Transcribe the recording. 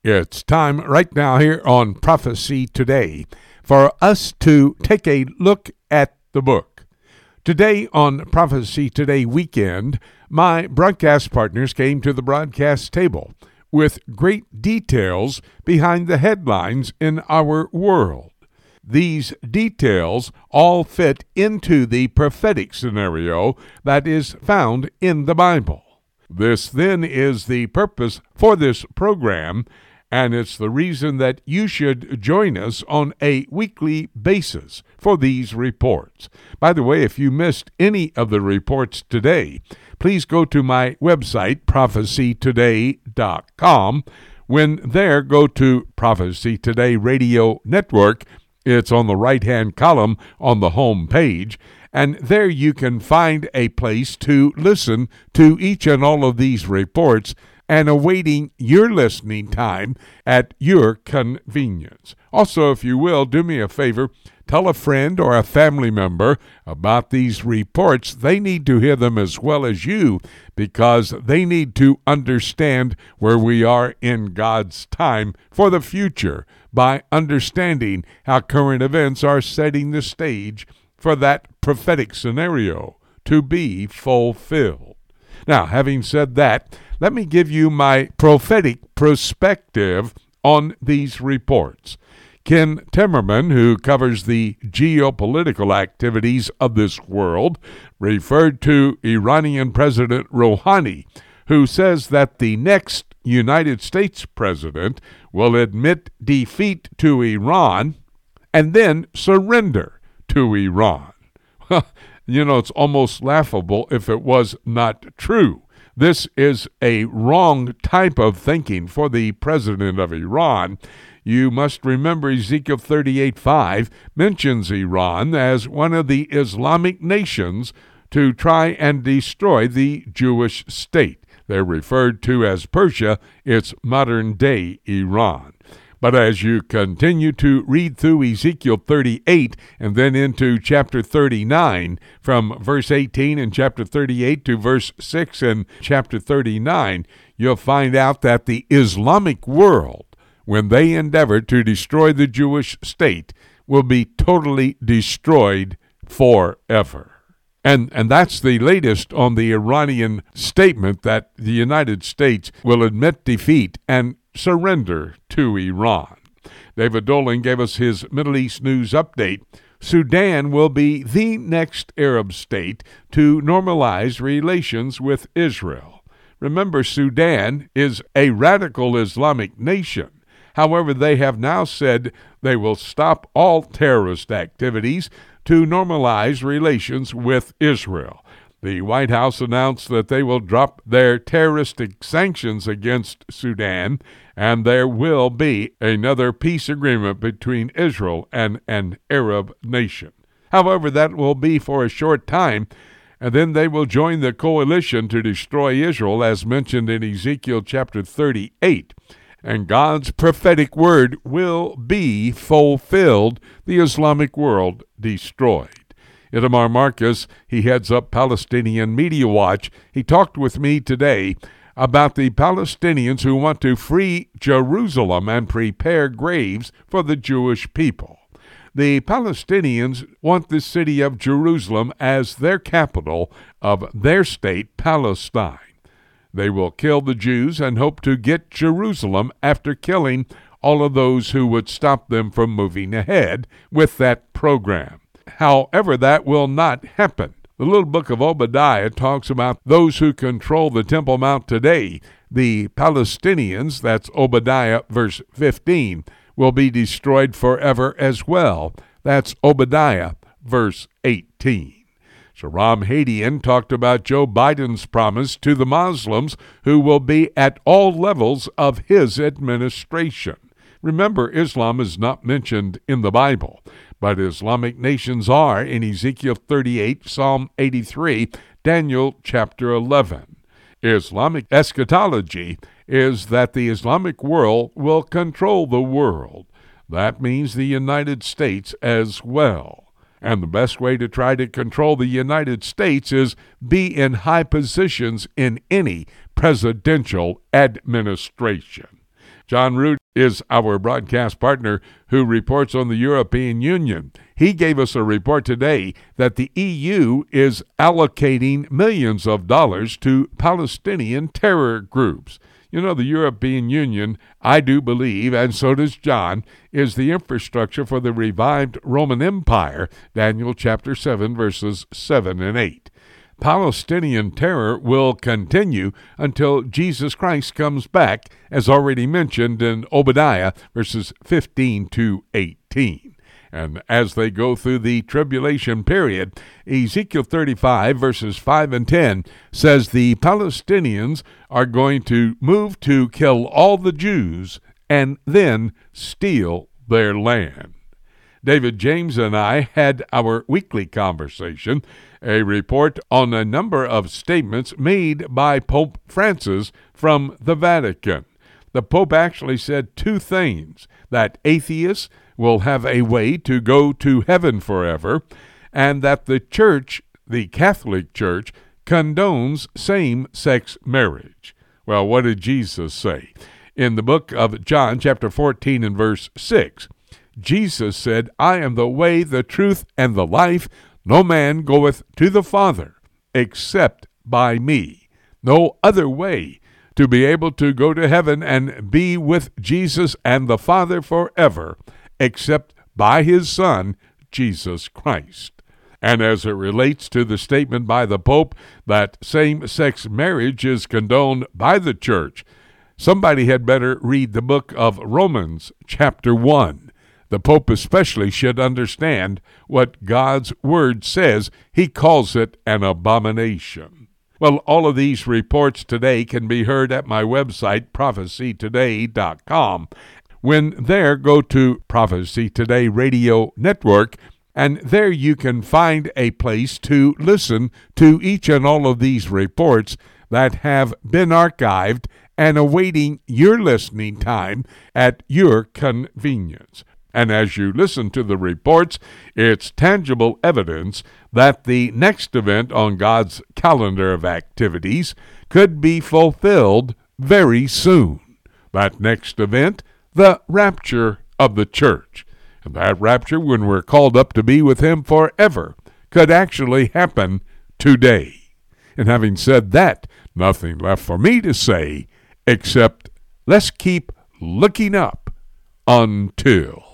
It's time right now here on Prophecy Today for us to take a look at the book. Today on Prophecy Today weekend, my broadcast partners came to the broadcast table with great details behind the headlines in our world. These details all fit into the prophetic scenario that is found in the Bible. This then is the purpose for this program, and it's the reason that you should join us on a weekly basis for these reports. By the way, if you missed any of the reports today, please go to my website, prophecytoday.com. When there, go to Prophecy Today Radio Network. It's on the right-hand column on the home page, and there you can find a place to listen to each and all of these reports and awaiting your listening time at your convenience. Also, if you will, do me a favor, tell a friend or a family member about these reports. They need to hear them as well as you, because they need to understand where we are in God's time for the future by understanding how current events are setting the stage for that prophetic scenario to be fulfilled. Now, having said that, let me give you my prophetic perspective on these reports. Ken Timmerman, who covers the geopolitical activities of this world, referred to Iranian President Rouhani, who says that the next United States president will admit defeat to Iran and then surrender to Iran. It's almost laughable if it was not true. This is a wrong type of thinking for the president of Iran. You must remember Ezekiel 38:5 mentions Iran as one of the Islamic nations to try and destroy the Jewish state. They're referred to as Persia. It's modern-day Iran. But as you continue to read through Ezekiel 38 and then into chapter 39, from verse 18 in chapter 38 to verse 6 in chapter 39, you'll find out that the Islamic world, when they endeavor to destroy the Jewish state, will be totally destroyed forever. And that's the latest on the Iranian statement that the United States will admit defeat and surrender to Iran. David Dolan gave us his Middle East news update. Sudan will be the next Arab state to normalize relations with Israel. Remember, Sudan is a radical Islamic nation. However, they have now said they will stop all terrorist activities to normalize relations with Israel. The White House announced that they will drop their terroristic sanctions against Sudan, and there will be another peace agreement between Israel and an Arab nation. However, that will be for a short time, and then they will join the coalition to destroy Israel, as mentioned in Ezekiel chapter 38. And God's prophetic word will be fulfilled, the Islamic world destroyed. Itamar Marcus, he heads up Palestinian Media Watch. He talked with me today about the Palestinians who want to free Jerusalem and prepare graves for the Jewish people. The Palestinians want the city of Jerusalem as their capital of their state, Palestine. They will kill the Jews and hope to get Jerusalem after killing all of those who would stop them from moving ahead with that program. However, that will not happen. The little book of Obadiah talks about those who control the Temple Mount today. The Palestinians, that's Obadiah verse 15, will be destroyed forever as well. That's Obadiah verse 18. Shahram Hadian talked about Joe Biden's promise to the Muslims who will be at all levels of his administration. Remember, Islam is not mentioned in the Bible, but Islamic nations are in Ezekiel 38, Psalm 83, Daniel chapter 11. Islamic eschatology is that the Islamic world will control the world. That means the United States as well. And the best way to try to control the United States is be in high positions in any presidential administration. John Root is our broadcast partner who reports on the European Union. He gave us a report today that the EU is allocating millions of dollars to Palestinian terror groups. You know, the European Union, I do believe, and so does John, is the infrastructure for the revived Roman Empire, Daniel chapter 7, verses 7 and 8. Palestinian terror will continue until Jesus Christ comes back, as already mentioned in Obadiah, verses 15 to 18. And as they go through the tribulation period, Ezekiel 35, verses 5 and 10 says the Palestinians are going to move to kill all the Jews and then steal their land. David James and I had our weekly conversation, a report on a number of statements made by Pope Francis from the Vatican. The Pope actually said two things: that atheists will have a way to go to heaven forever, and that the Church, the Catholic Church, condones same-sex marriage. Well, what did Jesus say? In the book of John, chapter 14 and verse 6, Jesus said, "I am the way, the truth, and the life. No man goeth to the Father except by me." No other way to be able to go to heaven and be with Jesus and the Father forever except by his Son, Jesus Christ. And as it relates to the statement by the Pope that same-sex marriage is condoned by the Church, somebody had better read the book of Romans, chapter 1. The Pope especially should understand what God's Word says. He calls it an abomination. Well, all of these reports today can be heard at my website, prophecytoday.com. When there, go to Prophecy Today Radio Network, and there you can find a place to listen to each and all of these reports that have been archived and awaiting your listening time at your convenience. And as you listen to the reports, it's tangible evidence that the next event on God's calendar of activities could be fulfilled very soon. That next event, the rapture of the church. And that rapture, when we're called up to be with him forever, could actually happen today. And having said that, nothing left for me to say except let's keep looking up until